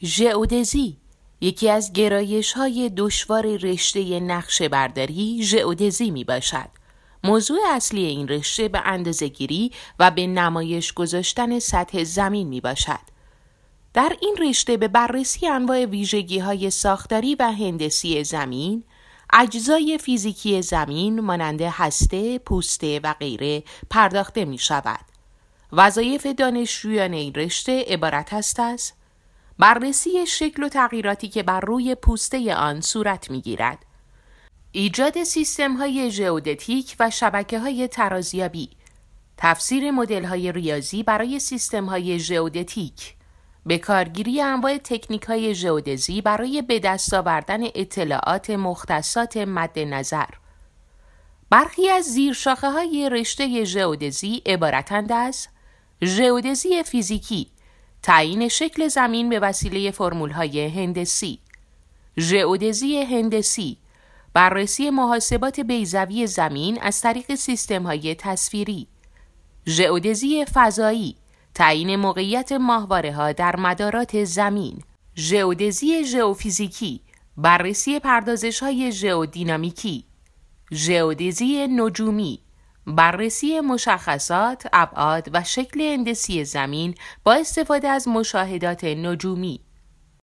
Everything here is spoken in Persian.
ژئودزی یکی از گرایش‌های دشوار رشته نقشه‌برداری ژئودزی میباشد. موضوع اصلی این رشته به اندازه‌گیری و به نمایش گذاشتن سطح زمین میباشد. در این رشته به بررسی انواع ویژگی‌های ساختاری و هندسی زمین، اجزای فیزیکی زمین مانند هسته، پوسته و غیره پرداخته می‌شود. وظایف دانشجویان این رشته عبارت است از بررسی شکل و تغییراتی که بر روی پوسته آن صورت می‌گیرد، ایجاد سیستم‌های ژئودتیک و شبکه‌های ترازیابی، تفسیر مدل‌های ریاضی برای سیستم‌های ژئودتیک، به کارگیری انواع تکنیک‌های ژئودزی برای به دست آوردن اطلاعات مختصات مد نظر. برخی از زیرشاخه‌های رشته ژئودزی عبارتند از ژئودزی فیزیکی، تعیین شکل زمین به وسیله فرمول‌های هندسی، ژئودزی هندسی، بررسی محاسبات بیضوی زمین از طریق سیستم‌های تصویری، ژئودزی فضایی، تعیین موقعیت ماهواره‌ها در مدارات زمین، ژئودزی ژئوفیزیکی، بررسی پردازش‌های ژئودینامیکی، ژئودزی نجومی، بررسی مشخصات، ابعاد و شکل هندسی زمین با استفاده از مشاهدات نجومی.